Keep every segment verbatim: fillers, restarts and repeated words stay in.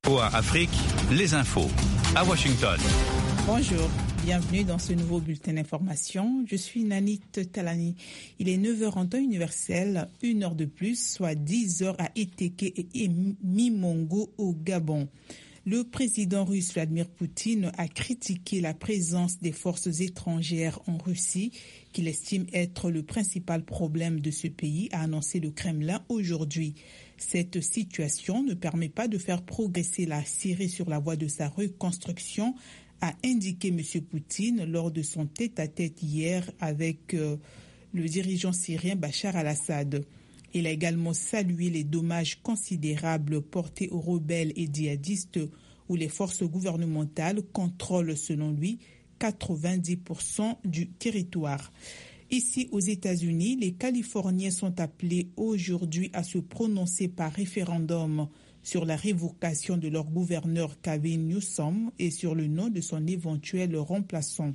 V O A Afrique, les infos à Washington. Bonjour, bienvenue dans ce nouveau bulletin d'information. Je suis Nanit Talani. Il est neuf heures en temps universel, une heure de plus, soit dix heures à Eteke et Mimongo au Gabon. Le président russe Vladimir Poutine a critiqué la présence des forces étrangères en Russie, qu'il estime être le principal problème de ce pays, a annoncé le Kremlin aujourd'hui. Cette situation ne permet pas de faire progresser la Syrie sur la voie de sa reconstruction, a indiqué M. Poutine lors de son tête-à-tête hier avec euh, le dirigeant syrien Bachar al-Assad. Il a également salué les dommages considérables portés aux rebelles et djihadistes où les forces gouvernementales contrôlent, selon lui, quatre-vingt-dix pour cent du territoire. Ici, aux États-Unis, les Californiens sont appelés aujourd'hui à se prononcer par référendum sur la révocation de leur gouverneur Gavin Newsom et sur le nom de son éventuel remplaçant.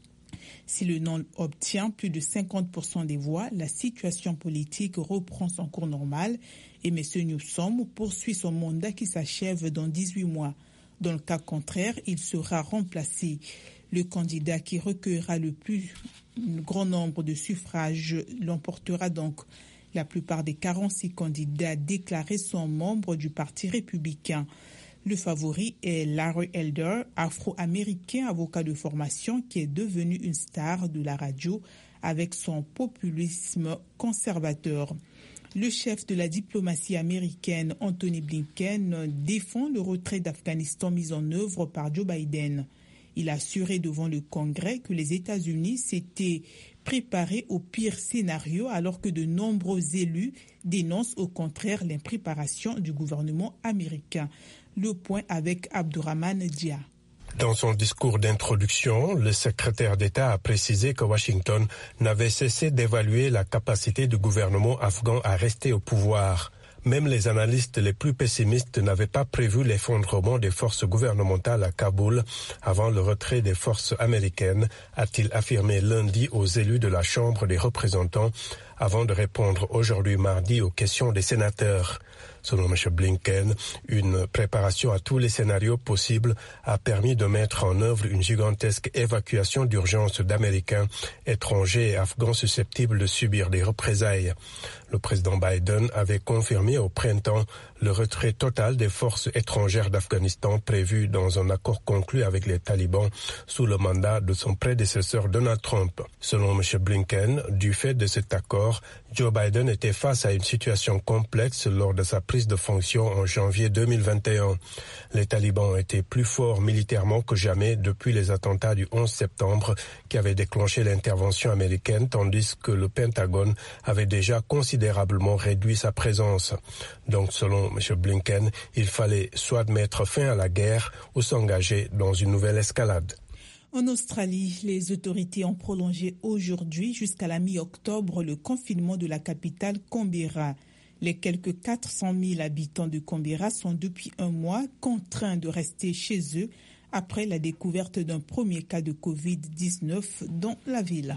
Si le non obtient plus de cinquante pour cent des voix, la situation politique reprend son cours normal et M. Newsom poursuit son mandat qui s'achève dans dix-huit mois. Dans le cas contraire, il sera remplacé. Le candidat qui recueillera le plus grand nombre de suffrages l'emportera donc. La plupart des quarante-six candidats déclarés sont membres du Parti républicain. Le favori est Larry Elder, afro-américain, avocat de formation qui est devenu une star de la radio avec son populisme conservateur. Le chef de la diplomatie américaine, Anthony Blinken, défend le retrait d'Afghanistan mis en œuvre par Joe Biden. Il a assuré devant le Congrès que les États-Unis s'étaient préparés au pire scénario alors que de nombreux élus dénoncent au contraire l'impréparation du gouvernement américain. Le point avec Abdourahmane Dia. Dans son discours d'introduction, le secrétaire d'État a précisé que Washington n'avait cessé d'évaluer la capacité du gouvernement afghan à rester au pouvoir. Même les analystes les plus pessimistes n'avaient pas prévu l'effondrement des forces gouvernementales à Kaboul avant le retrait des forces américaines, a-t-il affirmé lundi aux élus de la Chambre des représentants avant de répondre aujourd'hui mardi aux questions des sénateurs. Selon M. Blinken, une préparation à tous les scénarios possibles a permis de mettre en œuvre une gigantesque évacuation d'urgence d'Américains, étrangers et Afghans susceptibles de subir des représailles. Le président Biden avait confirmé au printemps le retrait total des forces étrangères d'Afghanistan prévu dans un accord conclu avec les talibans sous le mandat de son prédécesseur Donald Trump. Selon M. Blinken, du fait de cet accord, Joe Biden était face à une situation complexe lors de sa prise de fonction en janvier deux mille vingt et un. Les talibans étaient plus forts militairement que jamais depuis les attentats du onze septembre qui avaient déclenché l'intervention américaine, tandis que le Pentagone avait déjà considérablement réduit sa présence. Donc, selon M. Blinken, il fallait soit mettre fin à la guerre ou s'engager dans une nouvelle escalade. En Australie, les autorités ont prolongé aujourd'hui jusqu'à la mi-octobre le confinement de la capitale Canberra. Les quelques quatre cent mille habitants de Canberra sont depuis un mois contraints de rester chez eux après la découverte d'un premier cas de covid dix-neuf dans la ville.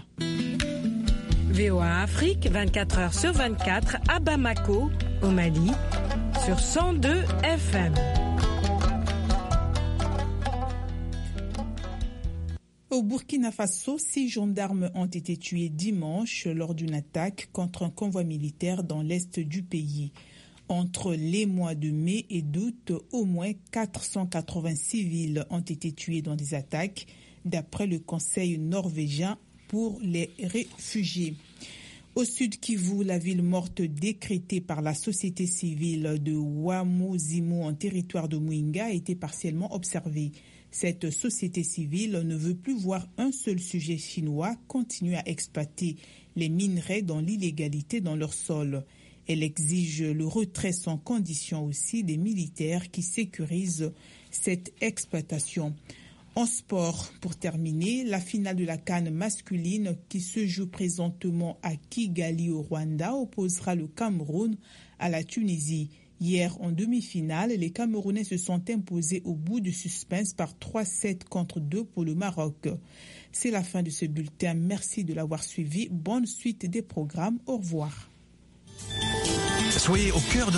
V O A Afrique, vingt-quatre heures sur vingt-quatre, à Bamako, au Mali, sur cent deux F M. Au Burkina Faso, six gendarmes ont été tués dimanche lors d'une attaque contre un convoi militaire dans l'est du pays. Entre les mois de mai et d'août, au moins quatre cent quatre-vingts civils ont été tués dans des attaques, d'après le Conseil norvégien pour les réfugiés. Au sud Kivu, la ville morte décrétée par la société civile de Wamuzimu en territoire de Mouinga a été partiellement observée. Cette société civile ne veut plus voir un seul sujet chinois continuer à exploiter les minerais dans l'illégalité dans leur sol. Elle exige le retrait sans condition aussi des militaires qui sécurisent cette exploitation. En sport, pour terminer, la finale de la CAN masculine qui se joue présentement à Kigali au Rwanda opposera le Cameroun à la Tunisie. Hier, en demi-finale, les Camerounais se sont imposés au bout du suspense par trois sept contre deux pour le Maroc. C'est la fin de ce bulletin. Merci de l'avoir suivi. Bonne suite des programmes. Au revoir. Soyez au cœur de